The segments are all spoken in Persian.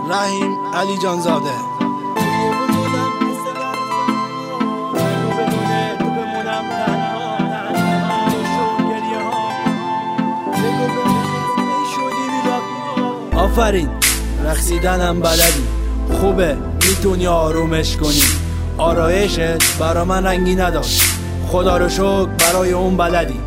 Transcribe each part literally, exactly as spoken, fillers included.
رحیم علی جانزاده. آفرین، رقصیدنم بلدی، خوبه میتونی آرومش کنی. آرایشت برا من رنگی نداشت، خدا رو شکر برای اون بلدی.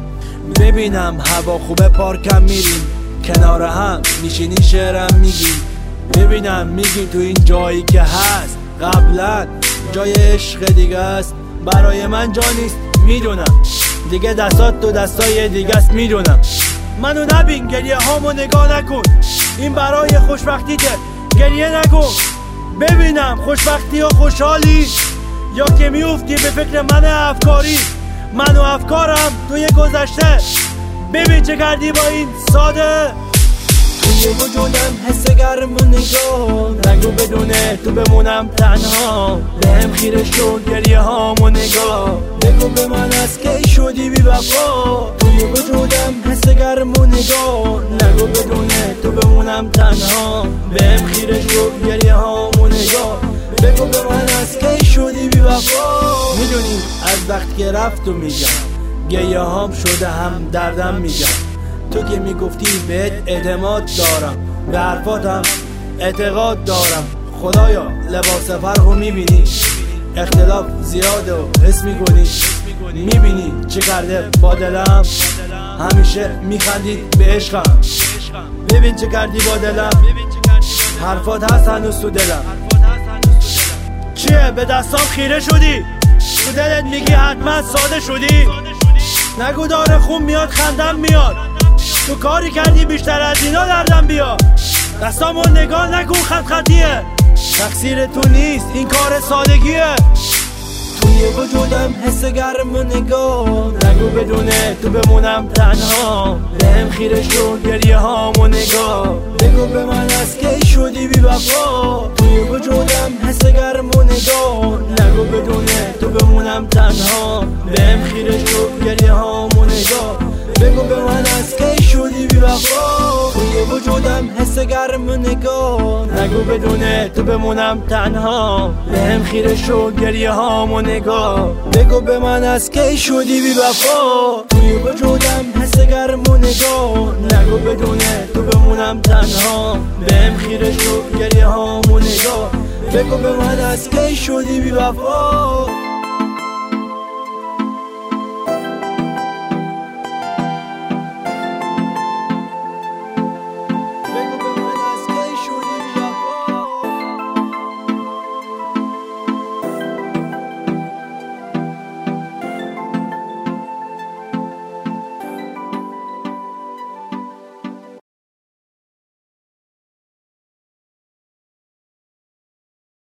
ببینم هوا خوبه پارکم میریم، کنار هم میشینی شعرم میگی. ببینم میگی تو این جایی که هست قبلا جای عشق دیگه است. برای من جا نیست میدونم، دیگه دستات تو دستای دیگه است میدونم. منو نبین، گریه هامو نگاه نکن، این برای خوشبختیته، گریه نکن. ببینم خوشبختی و خوشحالی یا که میافتی به فکر من افکاری. من و افکارم توی گذشته، ببین چه کردی با این ساده. توی وجودم حس گرم و نگاه، نگو بدونه تو بمونم تنها. بهم خیره شد گریه هامو نگاه، بگو به من از کی شدی بی وفا. توی وجودم حس گرم و نگاه، نگو بدونه تو بمونم تنها. بهم خیره شد گریه هامو نگاه، بگو به من از کی شدی بی وفا. میدونی از وقت که رفت و میگم، گریه هام شده هم دردم میگم. تو که میگفتی بهت اعتماد دارم، به حرفاتم اعتقاد دارم. خدایا لباس فرقو میبینی، اختلاف زیاده و حس میکنی. میبینی چه کرده با دلم، همیشه میخندید به عشقم. ببین چه کردی با دلم، حرفات هست هنوز تو دلم. چیه به دستام خیره شدی، تو دلت میگی حتما ساده شدی. نگو داره خون میاد خندم میاد، تو کاری کردی بیشتر از اینا دردم بیا. دستامو نگاه نکن خط خطیه، تقصیر تو نیست این کار سادگیه. توی وجودم حس گرم و نگاه، نگو بدونه تو بمونم تنها. بهم خیره شد گریه هامو نگاه، بگو به من از کی شدی بی وفا. توی وجودم حس گرم و نگاه، نگو بدونه تو بمونم تنها. بهم خیره شد گریه هامو نگاه، بگو به من از کی شدی بی وفا. توی وجودم حس گرم و نگاه، نگو بدونه تو بمونم تنها. بهم خیره شد گریه هامو نگاه، بگو به من از کی شدی بی وفا. توی وجودم حس گرم و نگاه، نگو بدونه تو بمونم تنها. بهم خیره شد گریه هامو نگاه، بگو به من از کی شدی بی وفا.